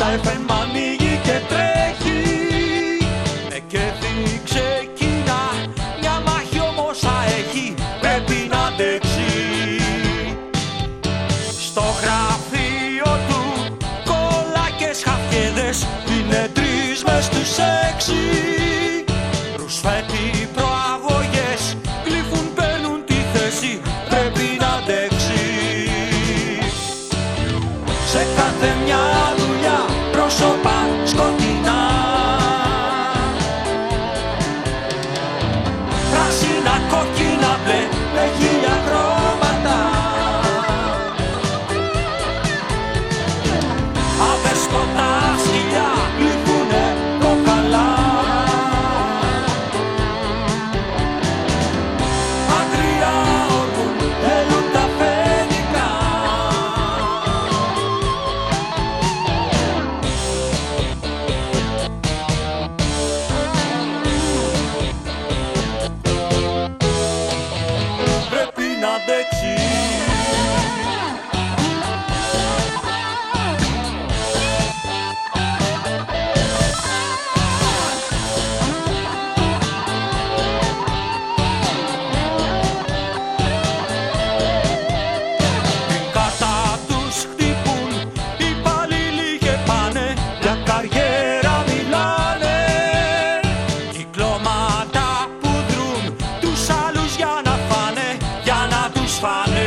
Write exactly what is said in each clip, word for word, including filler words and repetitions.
εφ εμ ανοίγει και τρέχει. Με κέφι ξεκινά, μια μάχη όμως θα έχει, πρέπει να αντέξει. Στο γραφείο του κόλλακες χαφιέδες, είναι τρεις μες στους έξι. Ρουσφέτοι προαγωγές, γλύφουν, παίρνουν τη θέση, πρέπει να αντέξει. Σε κάθε μια δουλειά πρόσωπα σκοτεινά, πράσινα, κόκκινα, μπλε, με χίλια χρώματα. Αδέσποτα σκυλιά γλύφουνε κοκαλά. Άγρια όργουν, έλουν τα φαινικά. Πρέπει να αντέξει. Την κάτα τους χτυπούν, οι υπαλλήλοι και πάνε, για καριέρα μιλάνε. Κυκλώματα που δρούν τους άλλους για να φάνε, για να τους φάνε.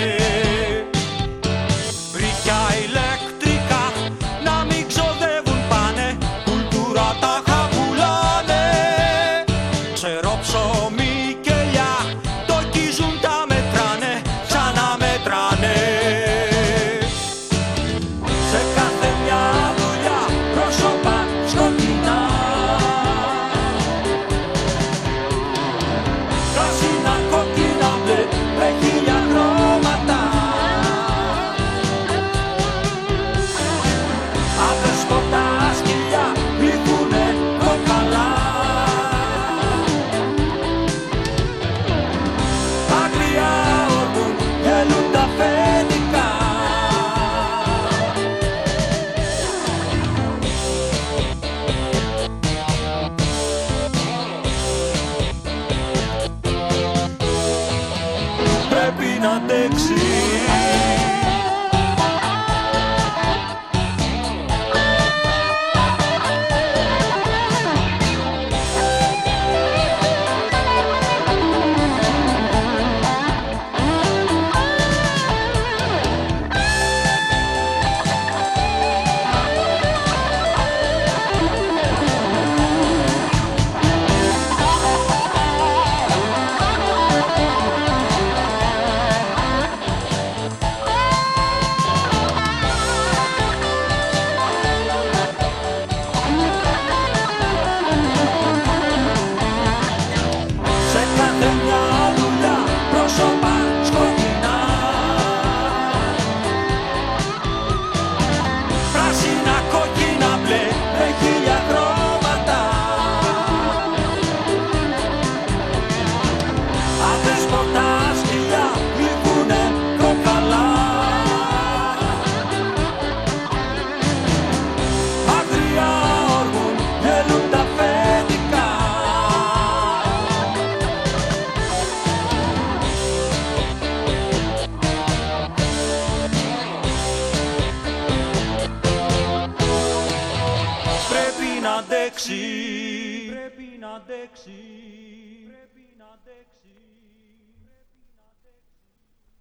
Βρύκια ηλεκτρικά να μην ξοδεύουν πάνε, κουλτούρα τα χαπουλάνε. Ξερό ψωμί και ελιά, το κίζουν, τα μετράνε, ξαναμετράνε. Σε κάθε μια δουλειά πρόσωπα σκοτεινά, πράσινα, κόκκινα, μπλε, με χίλια χρώματα. Αδέσποτα σκυλιά γλύφουνε κοκαλά. Άγρια όργουν, γελούν τα φαινικά. Πρέπει να αντέξει. Σε κάθε μια δουλειά πρόσωπα σκοτεινά, πράσινα, κόκκινα, μπλε, με χίλια χρώματα. Αδέσποτα σκυλιά γλύφουνε κοκαλά. Άγρια όργουν, γελούν τα φαινικά. Πρέπει να αντέξει. Πρέπει να αντέξει. Πρέπει να αντέξει.